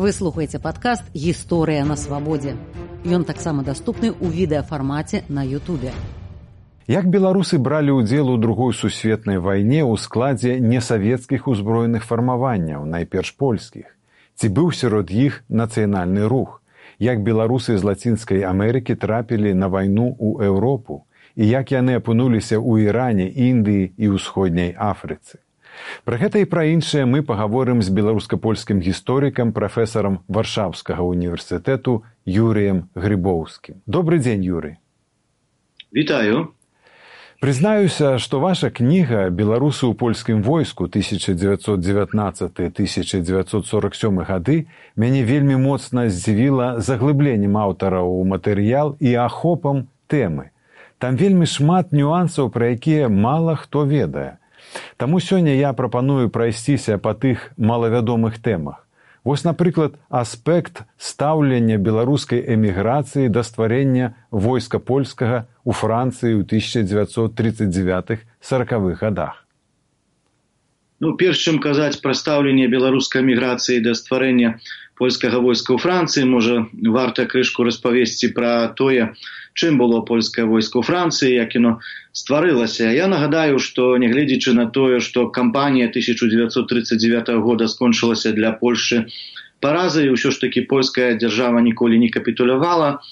Вы слухаеце падкаст «Гісторыя на свабодзе». Ён таксама даступны ў відэафармаце на Ютубе. Як беларусы бралі ўдзел у Другой сусветнай вайне ў складзе несавецкіх узброеных фармаванняў, найперш польскіх? Ці быў сярод іх нацыянальны рух? Як беларусы з Лацінскай Амерыкі трапілі на вайну ў Еўропу? І як яны апынуліся ў Іране, Індыі і ўсходняй Афрыцы? Пра гэта і пра іншае мы пагаворым з беларуска-польскім гісторыкам, прафесарам Варшаўскага універсітэту Юрыем Грыбоўскім. Добры дзень, Юрый. Вітаю. Прызнаюся, што ваша кніга «Беларусы ў польскім войску 1919-1947 гады» мяне вельмі моцна здзівіла заглыбленнем аўтара ў матэрыял і ахопам тэмы. Там вельмі шмат нюансаў, пра якія мала хто ведае. Таму сёння я прапаную прайсціся па тых малавядомых тэмах. Вось, напрыклад, аспект стаўлення беларускай эміграцыі да стварэння войска польскага ў Францыі ў 1939-40-х годах. Перш чым казаць пра стаўленне беларускай эміграцыі да стварэння польскага войска ў Францыі, можа, варта крышку распавесці пра тое, чым было польскае войска ў Францыі, як яно стварылася. Я нагадаю, што нягледзячы на тое, што кампанія 1939 года скончылася для Польшчы паразай, ўсё ж такі польская дзяржава ніколі не капітулявала.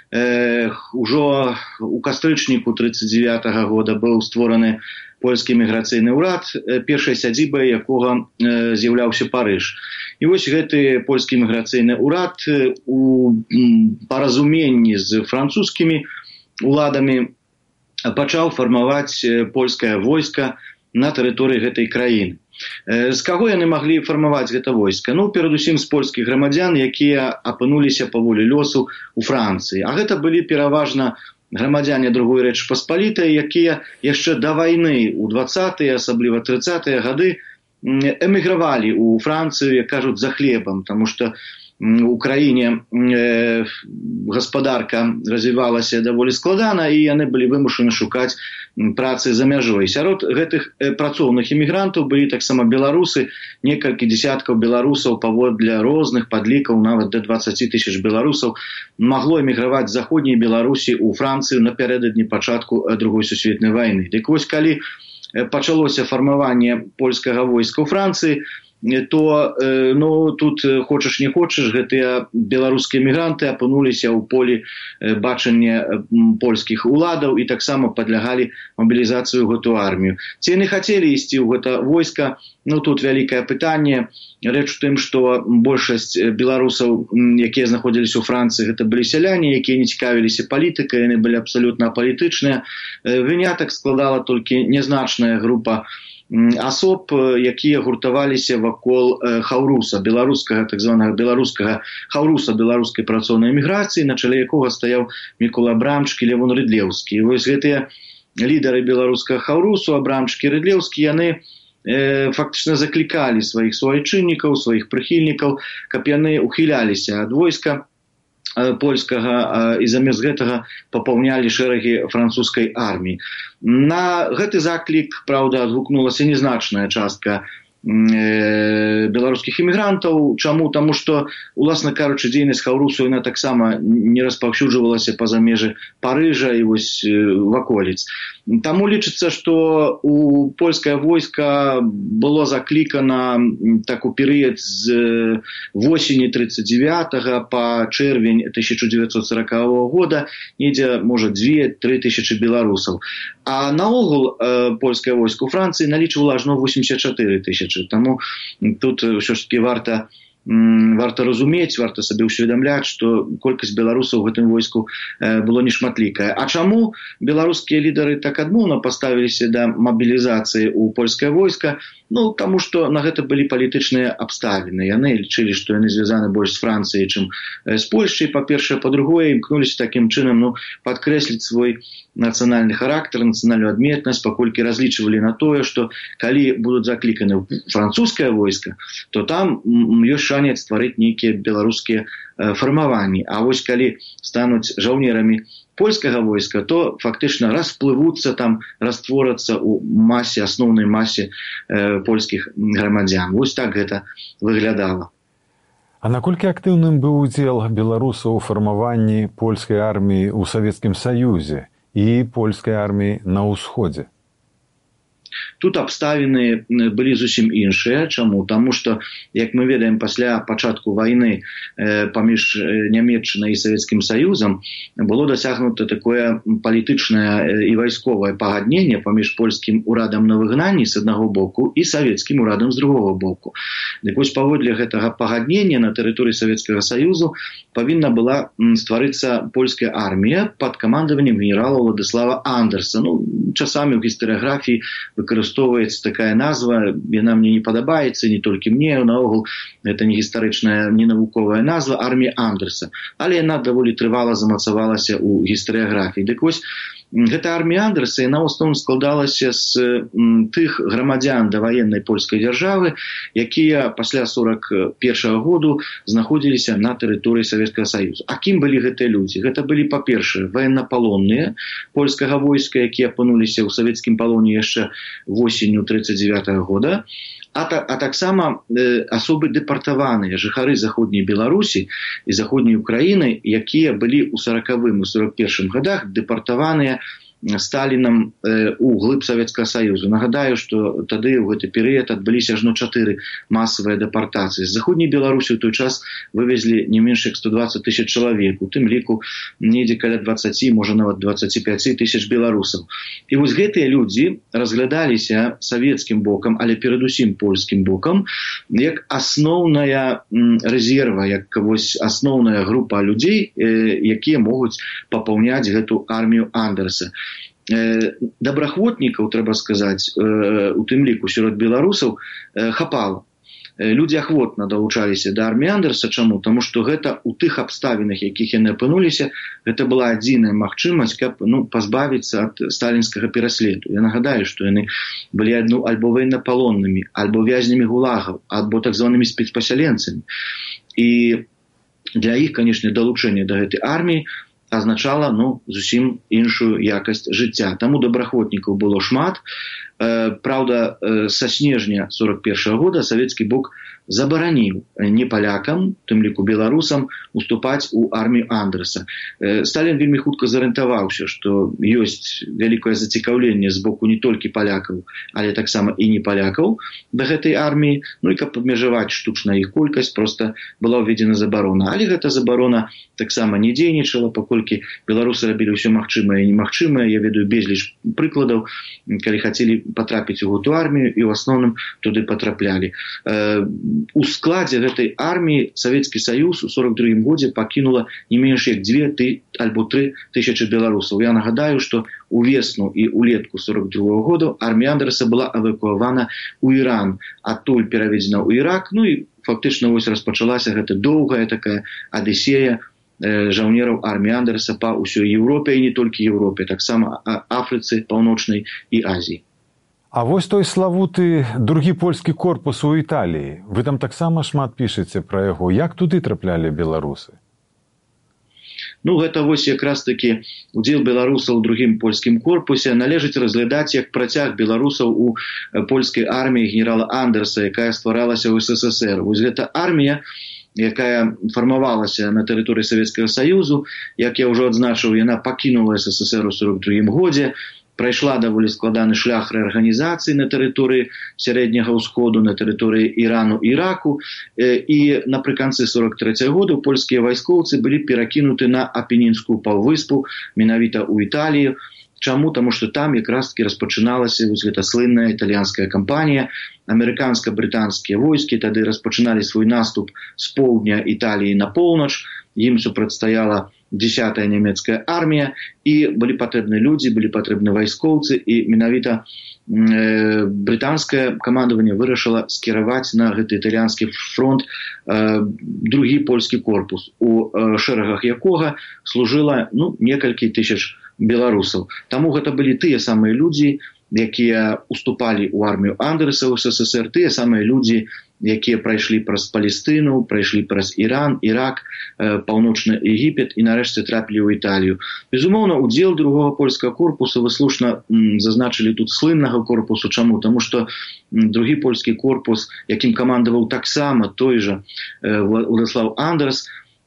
Ужо ў кастрычніку 1939 года быў створаны польскі міграцыйны ўрад, першай сядзібай якога з'яўляўся Парыж. І вось гэты польскі міграцыйны ўрад у паразуменні з французскімі уладамі пачаў фармаваць польскае войска на тэрыторыі гэтай краіны. З каго яны маглі фармаваць гэта войска? Перадусім з польскіх грамадзян, якія апынуліся па волі лёсу ў Францыі. А гэта былі пераважна грамадзяне Другой Рэчы Паспалітай, якія яшчэ да вайны ў 20-е, асабліва 30-е гады эмігравалі ў Францыю, як кажуць, за хлебам, таму што у краіне гаспадарка развівалася даволі складана, і яны былі вымушаны шукаць працы за мяжой. Сярод гэтых працоўных эмігрантаў былі таксама беларусы, некалькі дзесяткаў беларусаў, паводле розных падлікаў, нават да 20 тысяч беларусаў магло эміграваць з заходняй Беларусі ў Францыю напярэдадні пачатку Другой сусветнай вайны. Дык вось, калі пачалося фармаванне польскага войска ў Францыі, то тут хочаш не хочаш, гэтыя беларускія эмігранты апынуліся ў полі бачання польскіх уладаў і таксама падлягалі мабілізацыю ў гэту армію. Ці яны хацелі ісці ў гэта войска? Тут вялікае пытанне. Рэч у тым, што большасць беларусаў, якія знаходзіліся ў Францыі, гэта былі сяляне, якія не цікавіліся палітыкай, яны былі абсалютна апалітычныя. Вынятак складала толькі нязначная група асоб, якія гуртаваліся вакол хаўруса, беларускага, так званага беларускага хаўруса беларускай працоўнай эміграцыі, на чале якога стаяў Мікола Абрамчык і Левон Рыдлеўскі. І вось гэтыя лідары беларускага хаўрусу, Абрамчык і Рыдлеўскі, яны фактычна заклікалі сваіх суайчыннікаў, сваіх прыхільнікаў, каб яны ухіляліся ад войска польскага і замест гэтага папаўнялі шэрагі французскай арміі. На гэты заклік, праўда, адгукнулася незначная частка беларускіх эмігрантаў. Чаму? Таму што, уласна кажучы, дзейнасць хаўрусу яна таксама не распаўсюджвалася па-за межы Парыжа і вось ваколіц. Таму лічыцца, што у польскае войска было заклікана так у перыяд з восені 39-го па чэрвень 1940 года недзе, можа, 2-3 тысячы беларусаў. А наогул польскае войска ў Францыі налічвала ажно 84 тысячы. Таму тут ўсё ж такі варта разумець, варта сабе ўсведамляць, што колькасць беларусаў у гэтым войску было нешматлікая. А чаму беларускія лідары так адмоўна паставіліся да мабілізацыі ў польскае войска? Таму што на гэта былі палітычныя абставіны. Яны лічылі, што яны звязаны больш з Францыяй, чым з Польшчай, па-першае, па-другое, імкнуліся такім чынам падкрэсліць свой нацыянальны характар, нацыянальную адметнасць, паколькі разлічвалі на тое, што калі будуць закліканы ў французскае войска, то там ёсць шанец стварыць нейкія беларускія фармаванні. А вось калі стануць жаўнерамі польскага войска, то фактычна расплывуцца там, растворацца ў масе, асноўнай масе польскіх грамадзян. Вось так гэта выглядала. А наколькі актыўным быў удзел беларусаў у фармаванні польскай арміі ў Савецкім Саюзе і польскай арміі на ўсходзе? Тут абставіны былі зусім іншыя. Чаму? Таму што, як мы ведаем, пасля пачатку вайны паміж Нямецчынай і Савецкім Саюзам было дасягнута такое палітычнае і вайсковае пагадненне паміж польскім урадам на выгнанні з аднаго боку і савецкім урадам з другога боку. Дык вось паводле гэтага пагаднення на тэрыторыі Савецкага Саюзу павінна была стварыцца польская армія пад камандаваннем генерала Владыслава Андерса. Часамі ў гістарыяграфіі выкарыстоўваецца такая назва, яна мне не падабаецца, не толькі мне, наогул гэта не гістарычная, не навуковая назва, армія Андерса, але яна даволі трывала замацавалася ў гістарыяграфіі. Дык вось гэта армія Андерса, яна ў асноўным складалася з тых грамадзян даваеннай польскай дзяржавы, якія пасля 41-го году знаходзіліся на тэрыторыі Савецкага Саюзу. А кім былі гэтыя людзі? Гэта былі, па-першае, ваеннапалонныя польскага войска, якія апынуліся ў савецкім палоне яшчэ восенню 1939 года, а таксама асобы дэпартаваныя, жыхары заходняй Беларусі і заходняй Украіны, якія былі ў 40-м і 41-м годах дэпартаваныя Сталінам у глыб Савецкага Саюзу. Нагадаю, што тады ў гэты перыяд адбыліся ажно 4 масавыя дэпартацыі. З заходняй Беларусі ў той час вывезлі не менш як 120 000 чалавек, у тым ліку недзе каля 20, можа нават 25 000 беларусаў. І вось гэтыя людзі разглядаліся савецкім бокам, але перадусім польскім бокам, як асноўная рэзерва, як вось асноўная група людзей, якія могуць папаўняць гэту армію Андерса. Добраахвотнікаў, трэба сказаць, у тым ліку сярод беларусаў хапала. Людзі ахвотна далучаліся да арміі Андерса. Чаму? Таму што гэта ў тых абставінах, якіх яны апынуліся, гэта была адзіная магчымасць, каб пазбавіцца ад сталінскага пераследу. Я нагадаю, што яны былі альбо ваеннапалоннымі, альбо вязнямі гулагаў, альбо так званымі спецпасяленцамі. І для іх, канешне, далучэнне да гэтай арміі азначала зусім іншую якасць жыцця. Таму добраахвотнікаў было шмат. Праўда, са снежня 41-го года савецкі бок забараніў не палякам, тым ліку беларусам, уступаць у армію Андерса. Сталін вельмі хутка зарыентаваўся, што ёсць вялікае зацікаўленне з боку не толькі палякаў, але таксама і не палякаў да гэтай арміі. І каб абмежаваць штучна іх колькасць, проста была ўведзена забарона. Але гэта забарона таксама не дзейнічала, паколькі беларусы рабілі ўсё магчымае і немагчымае. Я ведаю безліч прыкладаў, калі хацелі патрапіць у гэту армію, і ў асноўным туды патраплялі. У складзе гэтай арміі Савецкі Саюз у 42-м годзе пакінула не менш як 2 альбо 3 тысячы беларусаў. Я нагадаю, што увесну і улетку 42-го года армія Андерса была эвакуавана ў Іран, адтуль пераведзена ў Ірак, і фактычна вось распачалася гэта доўгая такая адысея жаўнераў арміі Андерса па ўсёй Еўропе, і не толькі Еўропе, таксама Афрыцы, Паўночнай і Азіі. А вось той славуты другі польскі корпус у Італіі. Вы там таксама шмат пішаце пра яго. Як туды траплялі беларусы? Гэта вось якраз такі удзел беларусаў у другім польскім корпусе належыць разглядаць як працяг беларусаў у польскай арміі генерала Андерса, якая стваралася ў СССР. Вось гэта армія, якая фармавалася на тэрыторыі Савецкага Саюзу, як я ўжо адзначыў, яна пакінула СССР у 42-м годзе, прайшла даволі складаны шлях рэарганізацыі на тэрыторыі Сярэдняга ўсходу, на тэрыторыі Ірану і Іраку, і напрыканцы 43-го года польскія вайскоўцы былі перакінуты на Апенінскую паўвыспу, менавіта ў Італію. Чаму? Таму што там якраз-таки распачыналася вось гэта слынная італьянская кампанія. Амерыканска-брытанскія войскі тады распачыналі свой наступ з поўдня Італіі на поўнач. Ім супрацьстаяла 10-я нямецкая армія, і былі патрэбны людзі, былі патрэбны вайскоўцы, і менавіта брытанскае камандаванне вырашыла скіраваць на гэты італьянскі фронт другі польскі корпус, у шэрагах якога служыла некалькі тысяч беларусаў. Таму гэта былі тыя самыя людзі, якія уступалі ў армію Андерса ў СССР, тыя самыя людзі, якія прайшлі праз Палестыну, прайшлі праз Іран, Ірак, паўночны Егіпет і нарэшце трапілі ў Італію. Безумоўна, удзел другога польскага корпуса, вы слушна зазначылі тут слыннага корпусу. Чаму? Таму што другі польскі корпус, якім камандаваў таксама той жа Уладзіслаў Андерс,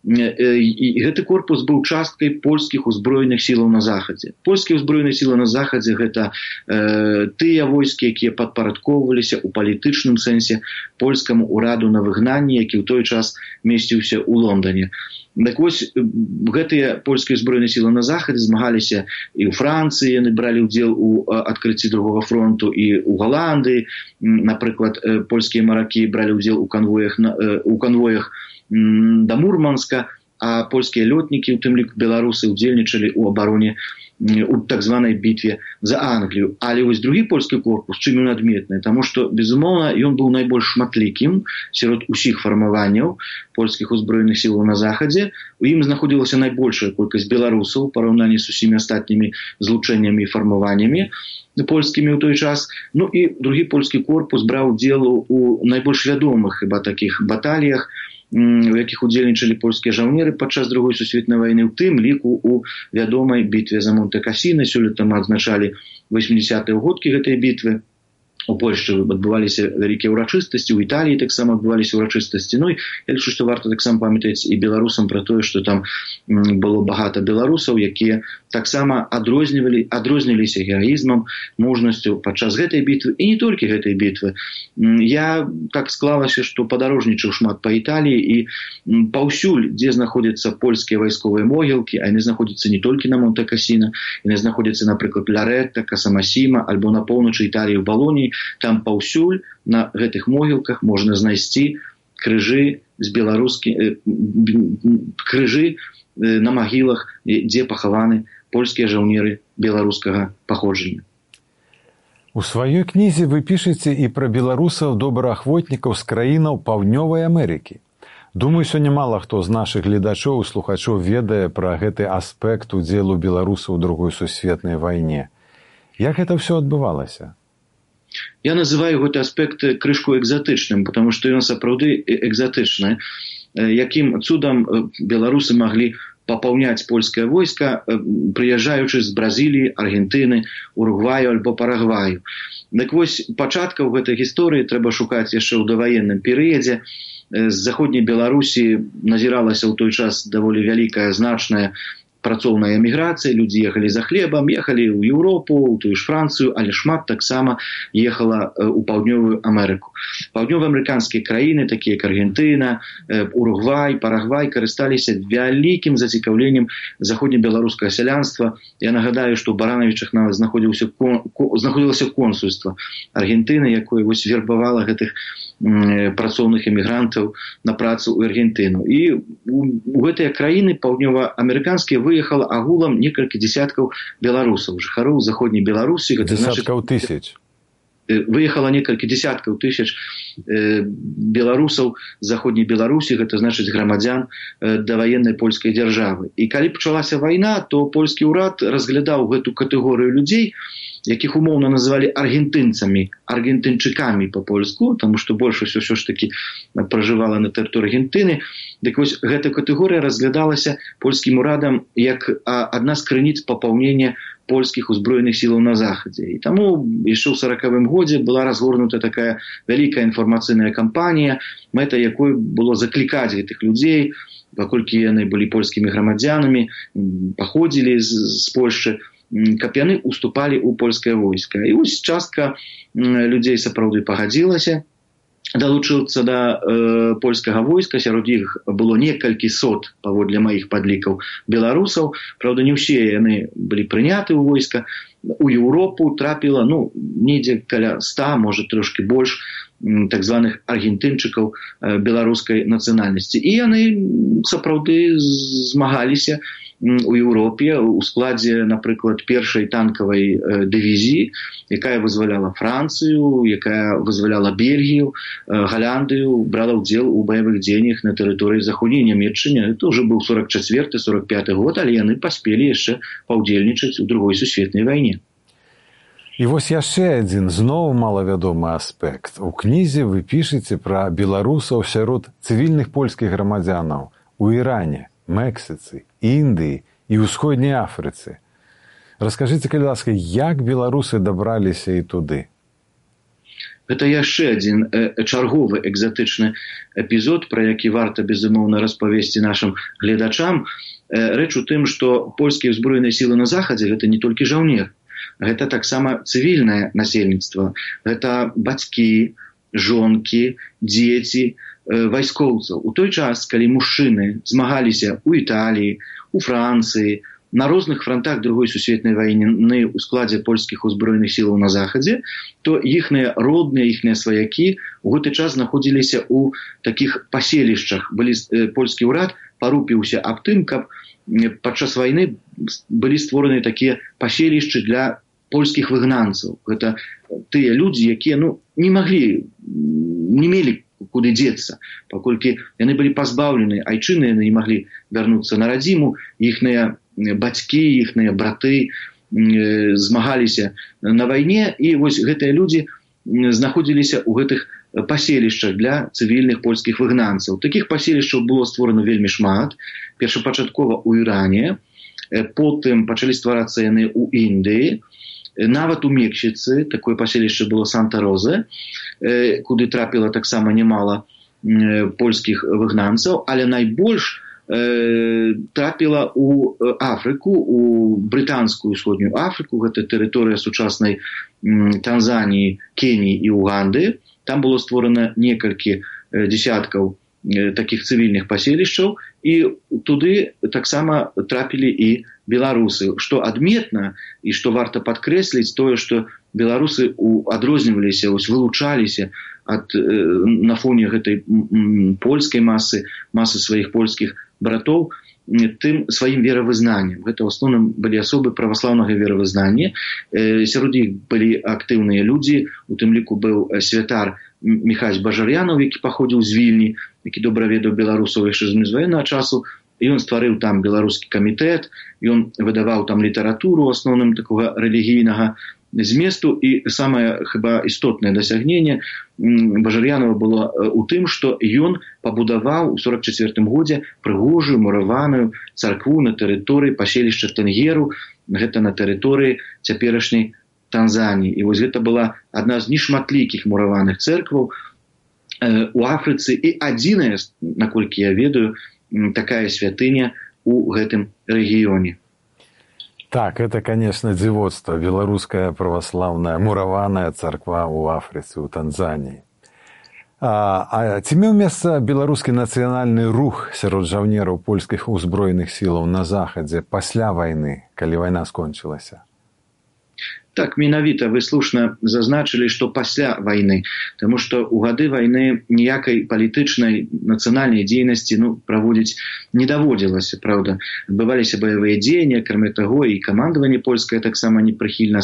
і гэты корпус быў часткай польскіх узброеных сілаў на захадзе. Польскія ўзброеныя сілы на захадзе гэта тыя войскі, якія падпарадкоўваліся ў палітычным сэнсе польскаму ўраду на выгнанні, які ў той час месціўся ў Лондане. Так вось, гэтыя польскія ўзброеныя сілы на захадзе змагаліся і ў Францыі, яны бралі ўдзел у адкрыцці другога фронту, і ў Галандыі. Напрыклад, польскія маракі бралі ўдзел у канвоях да Мурманска, а польскія лётнікі, у тым ліку беларусы, удзельнічалі ў абароне у так званай бітве за Англію. Але вось другі польскі корпус, чым ён адметны? Таму што, безумоўна, ён быў найбольш шматлікім сярод усіх фармаванняў польскіх узброеных сілаў на захадзе. У ім знаходзілася найбольшая колькасць беларусаў у параўнанні з усімі астатнімі злучэннямі і фармаваннямі польскімі ў той час. Ну і другі польскі корпус браў удзел у найбольш вядомых хіба такіх баталіях, у якіх удзельнічалі польскія жаўнеры падчас другой сусветнай вайны, у тым ліку у вядомай бітве за Монте-Касіна. Сёлета мы адзначалі 80-е годкі гэтай бітвы. У Польшчы адбываліся вялікія ўрачыстасці, у Італіі таксама адбываліся ўрачыстасці. Ну і я лічу, што варта таксама памятаць і беларусам пра тое, што там было багата беларусаў, якія таксама адрозніліся гераізмам, мужнасцю падчас гэтай бітвы, і не толькі гэтай бітвы. Я так склалася, што падарожнічаў шмат па Італіі, і паўсюль, дзе знаходзяцца польскія вайсковыя могілкі, а яны знаходзяцца не толькі на Монте-Касіна, яны знаходзяцца, напрыклад, Ларетта, Касамасіма, альбо на поўначы Італіі, ў Балоніі. Там паўсюль на гэтых могілках можна знайсці крыжы з крыжы на магілах, дзе пахаваны польскія жаўнеры беларускага паходжання. У сваёй кнізе вы пішаце і пра беларусаў добраахвотнікаў з краінаў Паўднёвай Амерыкі. Думаю, сёння мала хто з нашых гледачоў і слухачоў ведае пра гэты аспект удзелу беларусаў у другой сусветнай вайне. Як гэта ўсё адбывалася? Я называю гэты аспект крышку экзатычным, потому што ён сапраўды экзатычны. Якім цудам беларусы маглі папаўняць польскае войска, прыязджаючы з Бразіліі, Аргентыны, Уругваю альбо Парагваю. Так вось, пачаткаў гэтай гісторыі трэба шукаць яшчэ ў даваенным перыядзе. З заходняй Беларусі назіралася ў той час даволі вялікая, значная працоўная эміграцыя, людзі ехалі за хлебам, ехалі ў Еўропу, у тую ж Францыю, але шмат таксама ехала ў Паўднёвую Амерыку. Паўднёваамерыканскія краіны, такія як Аргентына, Уругвай, Парагвай, карысталіся вялікім зацікаўленнем заходнебеларускага сялянства. Я нагадаю, што ў Баранавічах нават знаходзілася консульства Аргентыны, якое вось вербавала гэтых працоўных эмігрантаў на працу ў Аргентыну. І у гэтыя краіны паўднёваамерыканскія выехала агулам некалькі дзесяткаў беларусаў, жыхароў заходняй Беларусі. Дзесяткаў тысяч. Выехала некалькі дзесяткаў тысяч беларусаў з заходняй Беларусі, гэта значыць грамадзян даваеннай польскай дзяржавы. І калі пачалася вайна, то польскі ўрад разглядаў гэту катэгорыю людзей, якіх умоўна называлі аргентынцамі, аргентынчыкамі па-польску, таму што большасць ўсё ж такі пражывала на тэрыторыі Аргентыны. Дык вось гэта катэгорыя разглядалася польскім урадам як адна з крыніц папаўнення польскіх узброеных сілаў на захадзе. І таму яшчэ ў 40-м годзе была разгорнута такая вялікая інфармацыйная кампанія, мэта якой было заклікаць гэтых людзей, паколькі яны былі польскімі грамадзянамі, паходзілі з Польшчы, каб яны уступалі ў польскае войска. І вось частка людзей сапраўды пагадзілася далучыцца да польскага войска. Сярод іх было некалькі сот, паводле маіх падлікаў, беларусаў. Праўда, не ўсе яны былі прыняты ў войска. У Еўропу трапіла, недзе каля 100, можа трошки больш, так званых аргентынчыкаў беларускай нацыянальнасці. І яны сапраўды змагаліся у Еўропе у складзе, напрыклад, першай танкавай дывізіі, якая вызваляла Францыю, якая вызваляла Бельгію, Галяндыю, брала ўдзел у баявых дзеяннях на тэрыторыі заходняй Нямецчыны. Это ўжо быў 44-45 год, але яны паспелі яшчэ паўдзельнічаць у другой сусветнай вайне. І вось яшчэ адзін зноў малавядомы аспект. У кнізе вы пішаце пра беларусаў сярод цывільных польскіх грамадзянаў у Іране, Мексіцы, Індыі і ўсходняй Афрыцы. Раскажыце, калі ласка, як беларусы дабраліся і туды? Гэта яшчэ адзін чарговы экзатычны эпізод, пра які варта, безумоўна, распавесці нашым гледачам. Рэч у тым, што польскія ўзброеныя сілы на захадзе гэта не толькі жаўнер, гэта таксама цывільнае насельніцтва. Гэта бацькі, жонкі, дзеці вайскоўцаў. У той час, калі мужчыны змагаліся ў Італіі, у Францыі, на розных фронтах Другой сусветнай вайны ў складзе польскіх узброеных сілаў на захадзе, то іхныя родныя, іхныя сваякі у гэты час знаходзіліся ў такіх паселішчах. Польскі ўрад парупіўся аб тым, каб падчас вайны былі створаны такія паселішчы для польскіх выгнанцаў. Гэта тыя людзі, якія не мелі куды дзецца, паколькі яны былі пазбаўлены айчыны, яны не маглі вярнуцца на радзіму, іхныя бацькі, іхныя браты змагаліся на вайне, і вось гэтыя людзі знаходзіліся ў гэтых паселішчах для цывільных польскіх выгнанцаў. Такіх паселішчаў было створана вельмі шмат. Першапачаткова ў Іране, потым пачалі стварацца яны ў Індыі, нават у Мексіцы, такое паселішча было Санта-Розе, куды трапіла таксама немала польскіх выгнанцаў, але найбольш трапіла ў Афрыку, у брытанскую ўсходнюю Афрыку, гэта тэрыторыя сучаснай Танзаніі, Кеніі і Уганды. Там было створана некалькі дзесяткаў такіх цывільных паселішчаў, і туды таксама трапілі і беларусы. Што адметна і што варта падкрэсліць, тое, што беларусы адрозніваліся, вылучаліся на фоне гэтай польскай масы сваіх польскіх братоў тым сваім веравызнаннем. Гэта ў асноўным былі асобы праваслаўнага веравызнання. Сярод іх былі актыўныя людзі, у тым ліку быў святар Міхась Бажар'янаў, які паходзіў з Вільні, які добра ведаў беларусаў яшчэ з міжваеннага часу. Ён стварыў там беларускі камітэт, ён выдаваў там літаратуру, у асноўным такога рэлігійнага зместу, і самае хіба істотнае дасягненне Бажар'янова было ў тым, што ён пабудаваў у 44 годзе прыгожую мураваную царкву на тэрыторыі паселішча Тенгеру, гэта на тэрыторыі цяперашняй Танзаніі. І вось гэта была адна з нешматлікіх мураваных цэркваў у Афрыцы і адзіная, наколькі я ведаю, такая святыня у гэтым рэгіёне. Так, это, конечно, дзівоцтва. Беларуская праваслаўная мураваная царква ў Афрыцы, у Танзаніі. А ці меў месца беларускі нацыянальны рух сярод жаўнераў польскіх узброеных сілаў на захадзе пасля вайны, калі вайна скончылася? Так, менавіта вы слушна зазначылі, што пасля вайны, таму што ў гады вайны ніякай палітычнай нацыянальнай дзейнасці праводзіць не даводзілася, правда. Адбываліся баявыя дзеянні, акрамя таго, і камандаванне польскае таксама не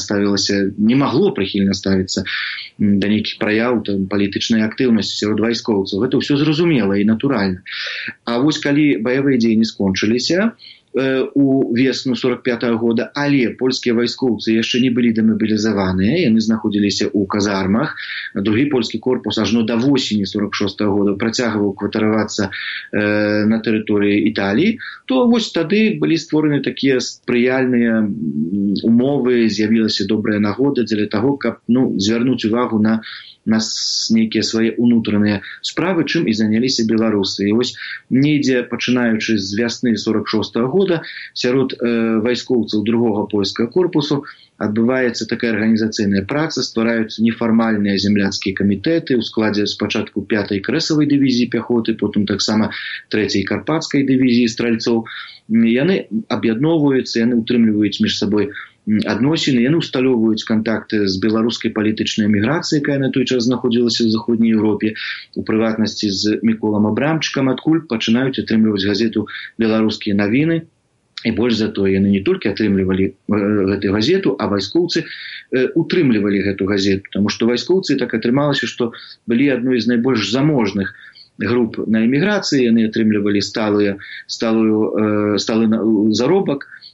магло прыхільна ставіцца да нейкіх праяў палітычнай актыўнасці сярод вайскоўцаў. Гэта ўсё зразумела і натуральна. А вось калі баявыя дзеянні скончыліся у весну 45-го года, але польскія вайскоўцы яшчэ не былі дэмабілізаваныя, яны знаходзіліся ў казармах. Другі польскі корпус ажно да восені 46-го года працягваў кватаравацца на тэрыторыі Італіі, то вось тады былі створаны такія спрыяльныя умовы, з'явілася добрая нагода дзеля таго, каб звярнуць увагу на нейкія свае ўнутраныя справы, чым і заняліся беларусы. І вось недзе, пачынаючы з вясны 46-го года, сярод вайскоўцаў другога польскага корпусу адбываецца такая арганізацыйная праца, ствараюцца нефармальныя земляцкія камітэты ў складзе спачатку 5-й крэсавай дывізіі пяхоты, потым таксама 3-й карпатскай дывізіі стральцоў. Яны аб'ядноўваюцца, яны ўтрымліваюць між сабой адносіны, яны ўсталёўваюць кантакты з беларускай палітычнай эміграцыяй, якая на той час знаходзілася ў заходняй Еўропе, у прыватнасці з Міколам Абрамчыкам, адкуль пачынаюць атрымліваць газету «Беларускія навіны». І больш за тое, яны не толькі атрымлівалі гэту газету, а вайскоўцы утрымлівалі гэту газету, таму што вайскоўцы так атрымалася, што былі адной з найбольш заможных груп на эміграцыі, яны атрымлівалі сталы заробак,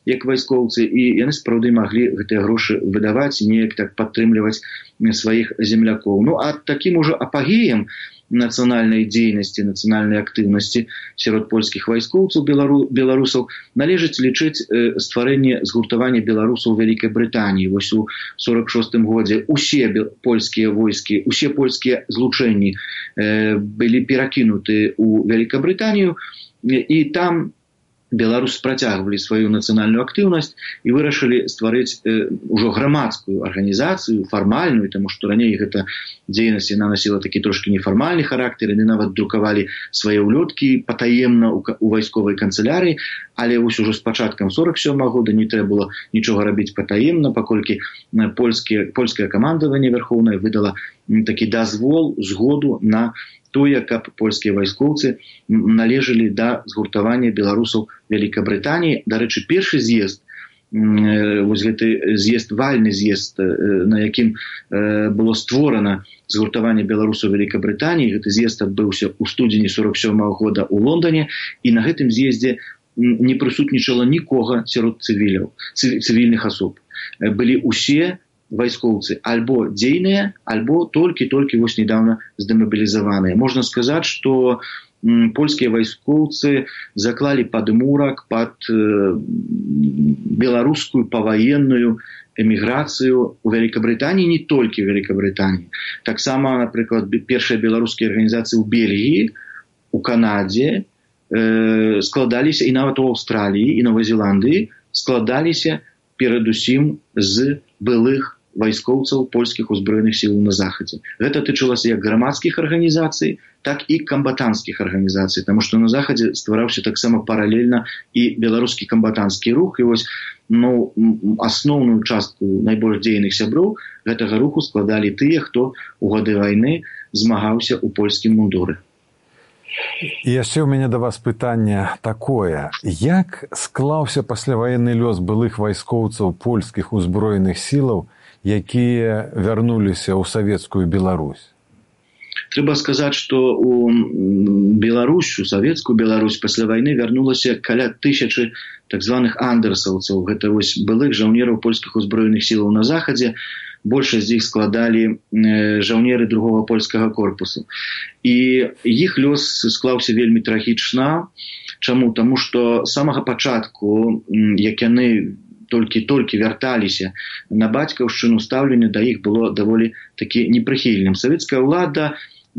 як вайскоўцы, і яны сапраўды маглі гэтыя грошы выдаваць і неяк так падтрымліваць сваіх землякоў. Ну, а такім ужо апагеем нацыянальнай дзейнасці, нацыянальнай актыўнасці сярод польскіх вайскоўцаў беларусаў належыць лічыць стварэнне згуртавання беларусаў у Вялікай Брытаніі. Вось у 46 годзе усе польскія войскі, усе польскія злучэнні былі перакінуты ў Вялікабрытанію, і там беларусы працягвалі сваю нацыянальную актыўнасць і вырашылі стварыць ужо грамадскую арганізацыю, фармальную, таму што раней гэта дзейнасць яна насіла такі трошкі нефармальны характар, яны нават друкавалі свае ўлёткі патаемна ў вайсковай канцылярыі, але вось ужо з пачаткам 47 года не трэба было нічога рабіць патаемна, паколькі польскае камандаванне вярхоўнае выдала такі дазвол, згоду на тое, каб польскія вайскоўцы належалі да згуртавання беларусаў Вялікабрытаніі. Дарэчы, першы з'езд, вось гэты з'езд, вальны з'езд, на якім было створана згуртаванне беларусаў Вялікабрытаніі, гэты з'езд адбыўся ў студзені 47 года ў Лондоне, і на гэтым з'ездзе не прысутнічала нікога сярод цывільных асоб. Былі усе вайскоўцы альбо дзейныя, альбо толькі вось недавно здэмабілізаваныя. Можна сказаць, што польскія вайскоўцы заклалі падмурак пад беларускую паваенную эміграцыю ў Вялікабрытаніі, не толькі ў Вялікабрытаніі. Таксама, напрыклад, першыя беларускія арганізацыі ў Бельгіі, у Канадзе складаліся, і нават у Аўстраліі і Новай Зеландыі складаліся перадусім з былых вайскоўцаў польскіх узброеных сілаў на захадзе. Гэта тычылася як грамадскіх арганізацый, так і камбатанцкіх арганізацый, таму што на захадзе ствараўся таксама паралельна і беларускі камбатанцкі рух, і вось асноўную частку найбольш дзейных сяброў гэтага руху складалі тыя, хто ў гады вайны змагаўся ў польскім мундуры. І яшчэ ў мяне да вас пытанне такое. Як склаўся пасляваенны лёс былых вайскоўцаў польскіх узброеных сілаў, якія вярнуліся ў савецкую Беларусь? Трэба сказаць, што у Беларусь, у савецкую Беларусь пасля вайны вярнулася каля 1000 так званых андерсаўцаў. Гэта вось былых жаўнераў польскіх узброеных сілаў на захадзе. Большасць з іх складалі жаўнеры другога польскага корпусу. І іх лёс склаўся вельмі трагічна. Чаму? Таму што з самага пачатку, як яны толькі вярталіся на бацькаўшчыну, стаўленне да іх было даволі такі непрыхільным. Савецкая ўлада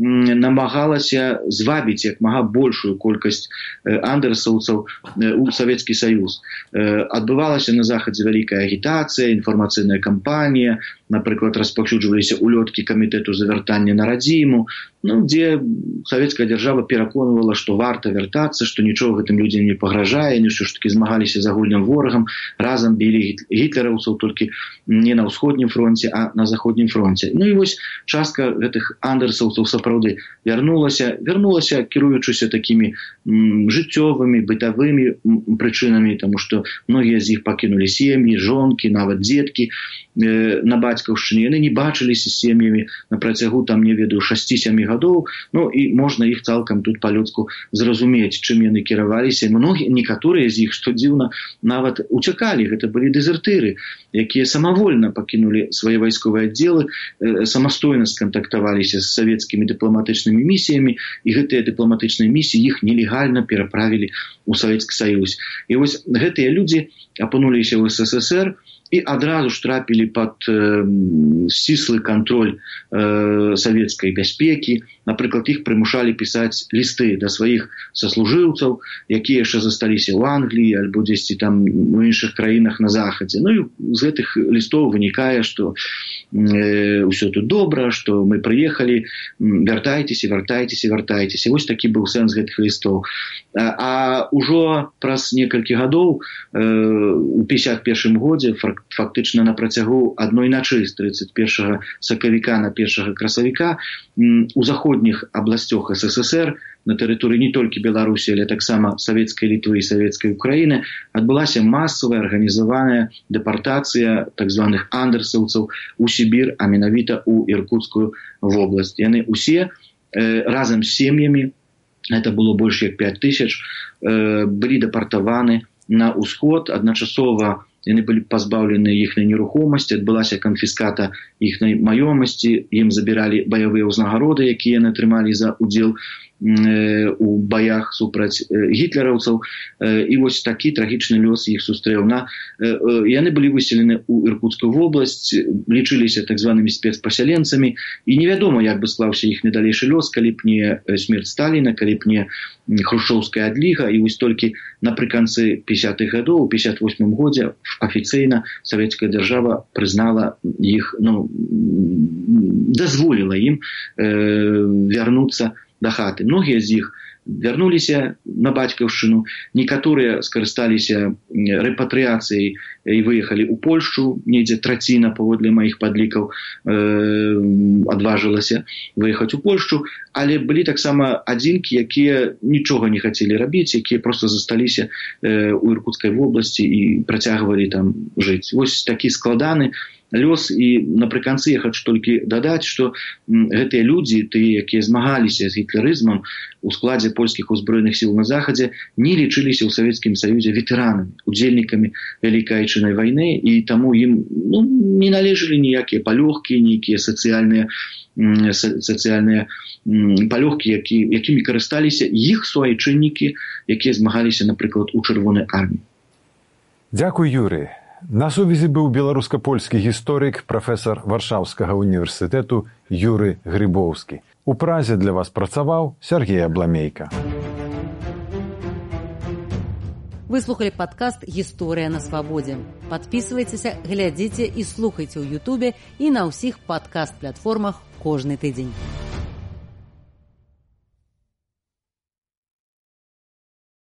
намагалася звабіць як мага большую колькасць андерсаўцаў у Савецкі Саюз. Адбывалася на захадзе вялікая агітацыя, інфармацыйная кампанія, напрыклад, распаўсюджваліся ўлёткі камітэту за вяртанне на радзіму, дзе савецкая дзяржава пераконвала, што варта вяртацца, што нічога гэтым людзям не пагражае, ўсё ж такі змагаліся з агульным ворагам, разам білі гітлераўцаў толькі не на ўсходнім фронце, а на заходнім фронце. І вось частка гэтых андерсаўцаў сапраўды вярнулася, кіруючыся такімі жыццёвымі, бытавымі прычынамі, таму што многія з іх пакінулі сем'і, жонкі, нават дзеткі на бацькаўшчыне. Яны не бачыліся з сем'ямі на працягу, не ведаю, 6-7 гадоў, і можна іх цалкам тут па-людску зразумець, чым яны кіраваліся. Некаторыя з іх, што дзіўна, нават уцякалі. Гэта былі дэзертыры, якія самавольна пакінулі свае вайсковыя аддзелы, самастойна скантактаваліся з савецкімі дыпламатычнымі місіямі, і гэтыя дыпламатычныя місіі іх нелегальна пераправілі ў Савецкі Саюз. І вось гэтыя людзі апынуліся ў СССР і адразу ж трапілі пад сціслы кантроль савецкай бяспекі. Напрыклад, іх прымушалі пісаць лісты да сваіх саслужыўцаў, якія яшчэ засталіся ў Англіі альбо дзесьці там у іншых краінах на захадзе. І з гэтых лістоў вынікае, што ўсё тут добра, што мы прыехалі, вяртайцеся. Вось такі быў сэнс гэтых лістоў. А ўжо праз некалькі гадоў, у 51 годзе, фактычна на працягу адной начы з 31 сакавіка на 1 красавіка, у заходніх абласцях СССР, на тэрыторыі не толькі Беларусі, але таксама Савецкай Літвы і Савецкай Украіны, адбылася масавая арганізаваная дэпартацыя так званых андерсаўцаў у Сібір, а менавіта ў Іркуцкую вобласць. Яны усе разам з сем'ямі, гэта было больш як 5000, былі дэпартаваны на ўсход. Адначасова яны былі пазбаўлены іхняй нерухомасці, адбылася канфіската іхняй маёмасці, ім забіралі баявыя ўзнагароды, якія яны атрымалі за ўдзел у баях супраць гітлераўцаў. І вось такі трагічны лёс іх сустрэў. Яны былі выселены ў Іркуцкую вобласць, лічыліся так званымі спецпасяленцамі, і невядома, як бы склаўся іхні далейшы лёс, калі б не смерць Сталіна, калі б не хрушчоўская адліга. І вось толькі напрыканцы 50-х гадоў, у 58-м годзе афіцыйна савецкая дзяржава прызнала іх, дазволіла ім вярнуцца да хаты. Многія з іх вярнуліся на бацькаўшчыну, некаторыя скарысталіся рэпатрыяцыяй і выехалі ў Польшчу, недзе траціна, паводле маіх падлікаў, адважылася выехаць у Польшчу, але былі таксама адзінкі, якія нічога не хацелі рабіць, якія проста засталіся ў Іркуцкай вобласці і працягвалі там жыць. Вось такі складаны лёс. І напрыканцы я хочу толькі дадаць, што гэтыя людзі, тыя, якія змагаліся з гітлерызмам у складзе польскіх узброеных сіл на захадзе, не лічыліся ў Савецкім Саюзе ветэранамі, удзельнікамі Вялікай Айчыннай вайны, і таму ім не належалі ніякія палёгкі, нейкія сацыяльныя палёгкі, якімі карысталіся іх суайчыннікі, якія змагаліся, напрыклад, у Чырвонай арміі. Дзякуй, Юрый. На сувязі быў беларуска-польскі гісторык, прафесар Варшаўскага універсітэту Юрый Грыбоўскі. У Празе для вас працаваў Сергей Абламейка. Вы слухали падкаст «Гісторыя на свабодзе». Падпісвайцеся, глядзіце і слухайце ў Ютубе і на ўсіх падкаст-платформах кожны тыдзень.